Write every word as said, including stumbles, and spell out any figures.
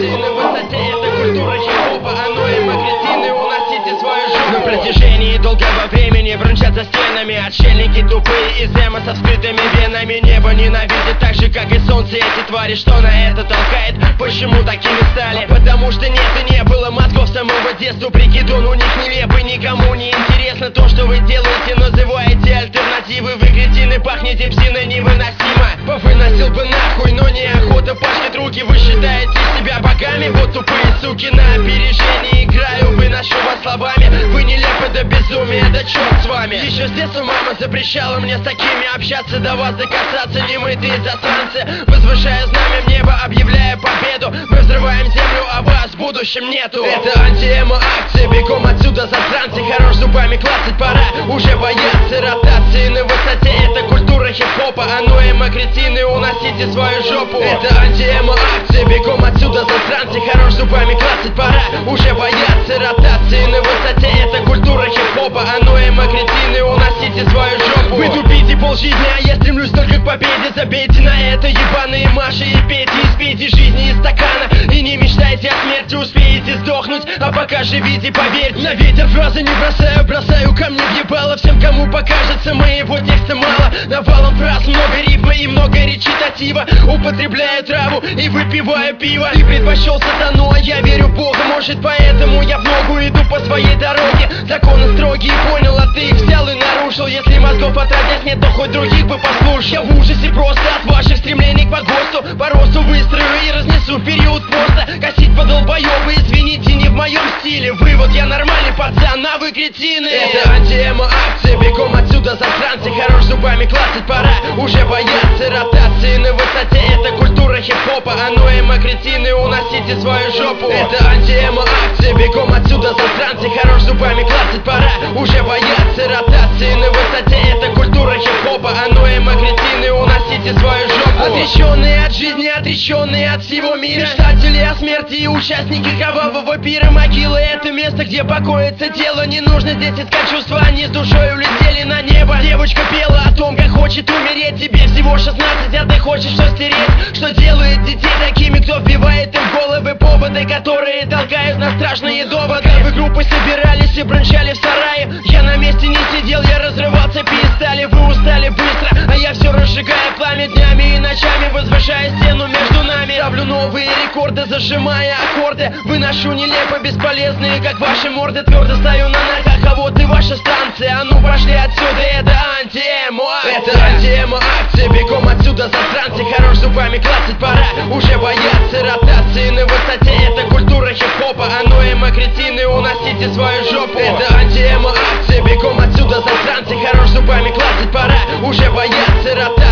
ротации на высоте, это культура хип-хопа. Оно им агрессивны, уносите свою жопу. На протяжении долгого времени брончат за стенами отшельники тупые из эмо со вскрытыми венами. Небо ненавидит так же, как и солнце эти твари. Что на это толкает? Почему такими стали? Потому что нет и не было мозгов с самого детства. Прикидон у них нелепый, никому не интересно то, что вы делаете. Называете альтернативы, вы кретины, пахнете псиной невыносимо. Повыносил бы нахуй, но неохота пачкать руки. Вы считаете себя богами? Вот тупые суки на опережении играю. Выношу вас словами, вы нелепы до безумия, да черт с вами. Еще с детства мама запрещала мне с такими общаться, до вас докасаться, немытые засранцы. Возвышая знамя в небо, объявляя победу. Мы взрываем землю, а вас в будущем нету. Это анти-эмо акция, бегом отсюда, засранцы. Хорош зубами клацать, пора уже бояться. Ротации на высоте, это культура хип-хопа. Оно эмо кретины, уносите свою жопу. Это анти-эмо акция, бегом отсюда, засранцы. Хорош зубами клацать, пора уже бояться. Ротации на высоте, это культура хип-хопа. Оно эмо кретины, уносите свою жопу. Вы тупите полжизни, а я стремлюсь только к победе. Забейте на это, ебаные маши, и пейте, испейте жизни из стакана. И не мечтайте о смерти, успеете сдохнуть, а пока живите, поверьте. На ветер фразы не бросаю, бросаю камни в ебало. Всем, кому покажется, моего текста мало. Навалом фраз, много рифма и много речитатива. Употребляю траву и выпиваю пиво. Ты предпочел сатану, а я верю в Бога. Может, поэтому я в ногу иду по своей дороге. Законы строгие, понял, а ты их взял и нарушил. Если мозгов отродясь нет, то хоть других бы послушал. Я в ужасе просто от ваших стремлений к погосту. По росту выстрою и разнесу в период поста. Косить по долбоёбы, извините, не в моем стиле. Вывод, я нормальный пацан, а вы кретины. Это анти-эмо акция, бегом отсюда, засранцы. Хорош зубами клацать, пора уже бояться. Ротации на высоте, это культура хип-хопа. Оно эмо кретины, уносите свою жопу. Это анти-эмо акция, бегом отсюда, засранцы. Хорош зубами клацать, пора уже бояться. Ротации на высоте, это культура хип-хопа. Оно эмо кретины, уносите свою жопу. Отреченные от жизни, отреченные от всего мира. Мечтатели о смерти и участники кровавого пира. Могила — это место, где покоится тело. Не нужно здесь искать чувства, они с душой улетели на небо. Девочка пела о том, как хочет умереть. Тебе всего шестнадцать, а ты хочешь все стереть. Что делает детей такими, кто вбивает им в головы поводы, которые толкают на страшные доводы. Вы группы собирались и брончали в сарае. Я на месте не сидел, я разрывал цепи и стали. Вы устали быстро, а я все разжигаю пламя днями и ночами, возвышая стену между нами. Ставлю новые рекорды, зажимая аккорды. Выношу нелепо бесполезные, как ваши морды. Твердо стою на ногах, а вот и ваша станция. А ну пошли отсюда, это анти-эмо акция. Это анти-эмо акция, бегом отсюда, засранцы. Хорош зубами клацать, пора уже бояться. Ротации на высоте, это культура хип-хопа. Оно эмо кретины, уносите свою жопу. Это анти-эмо акция, бегом отсюда, засранцы. Хорош зубами клацать, пора уже бояться. Ротации